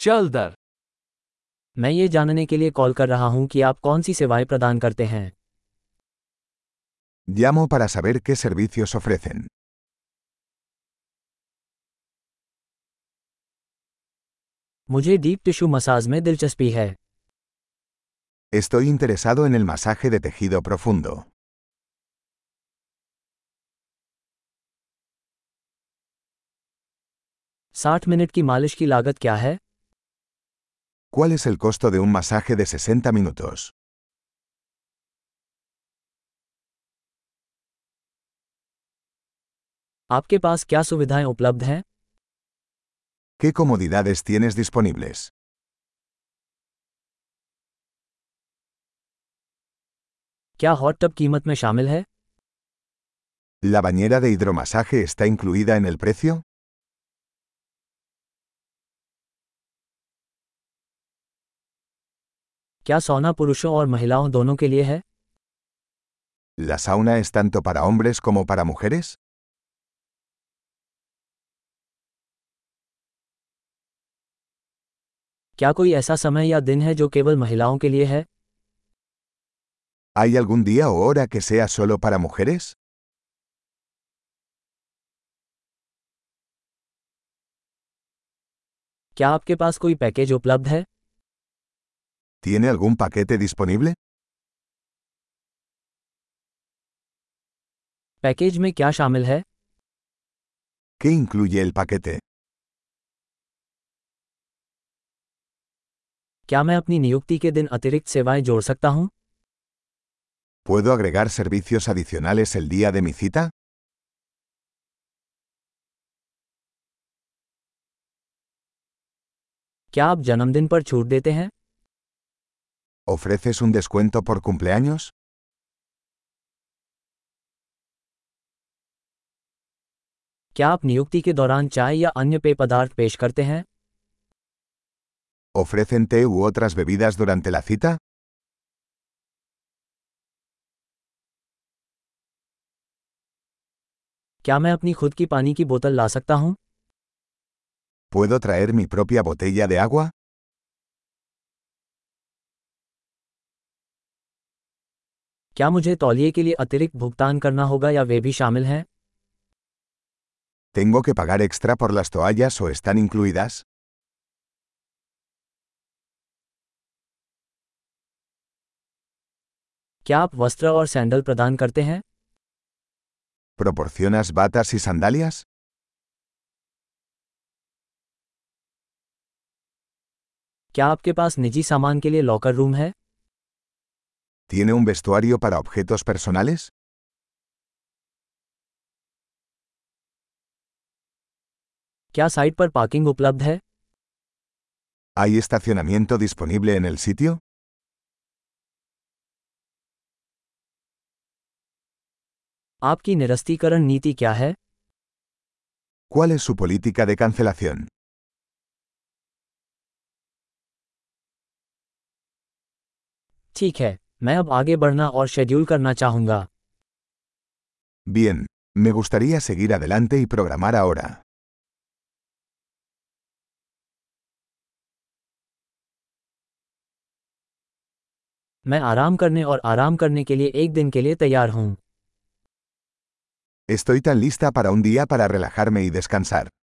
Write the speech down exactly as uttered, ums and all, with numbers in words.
चल दर। मैं ये जानने के लिए कॉल कर रहा हूँ कि आप कौन सी सेवाएं प्रदान करते हैं। Llamo para saber qué servicios ofrecen. मुझे डीप टिश्यू मसाज में दिलचस्पी है। Estoy interesado en el masaje de tejido profundo. साठ मिनट की मालिश की लागत क्या है? ¿Cuál es el costo de un masaje de sesenta minutos? आपके पास क्या सुविधाएं उपलब्ध हैं? ¿Qué comodidades tienes disponibles? क्या हॉट टब कीमत में शामिल है? ¿La bañera de hidromasaje está incluida en el precio? क्या सौना पुरुषों और महिलाओं दोनों के लिए है? ¿La sauna es tanto para hombres como para mujeres? क्या कोई ऐसा समय या दिन है जो केवल महिलाओं के लिए है? ¿Hay algún día o hora que sea solo para mujeres? क्या आपके पास कोई पैकेज उपलब्ध है? ¿Tiene algún paquete disponible? Package में क्या शामिल है? ¿Qué incluye el paquete? क्या मैं अपनी नियुक्ति के दिन अतिरिक्त सेवाएं जोड़ सकता हूं? ¿Puedo agregar servicios adicionales el día de mi cita? क्या आप जन्मदिन पर छूट देते हैं? ¿Ofreces un descuento por cumpleaños? क्या आप नियुक्ति के दौरान चाय या अन्य पेय पदार्थ पेश करते हैं? ¿Ofrecen té u otras bebidas durante la cita? क्या मैं अपनी खुद की पानी की बोतल ला सकता हूं? ¿Puedo traer mi propia botella de agua? क्या मुझे तौलिए के लिए अतिरिक्त भुगतान करना होगा या वे भी शामिल हैं? ¿Tengo que pagar extra por las toallas o están incluidas? क्या आप वस्त्र और सैंडल प्रदान करते हैं? ¿Proporcionas batas y sandalias? क्या आपके पास निजी सामान के लिए लॉकर रूम है? ¿Tiene un vestuario para objetos personales? क्या साइट पर पार्किंग उपलब्ध है? ¿Hay estacionamiento disponible en el sitio? आपकी निरस्तीकरण नीति क्या है? ¿Cuál es su política de cancelación? ठीक है, मैं अब आगे बढ़ना और शेड्यूल करना चाहूंगा। Bien, me gustaría seguir adelante y programar ahora. मैं आराम करने और आराम करने के लिए एक दिन के लिए तैयार हूं। Estoy tan lista para un día para relajarme y descansar.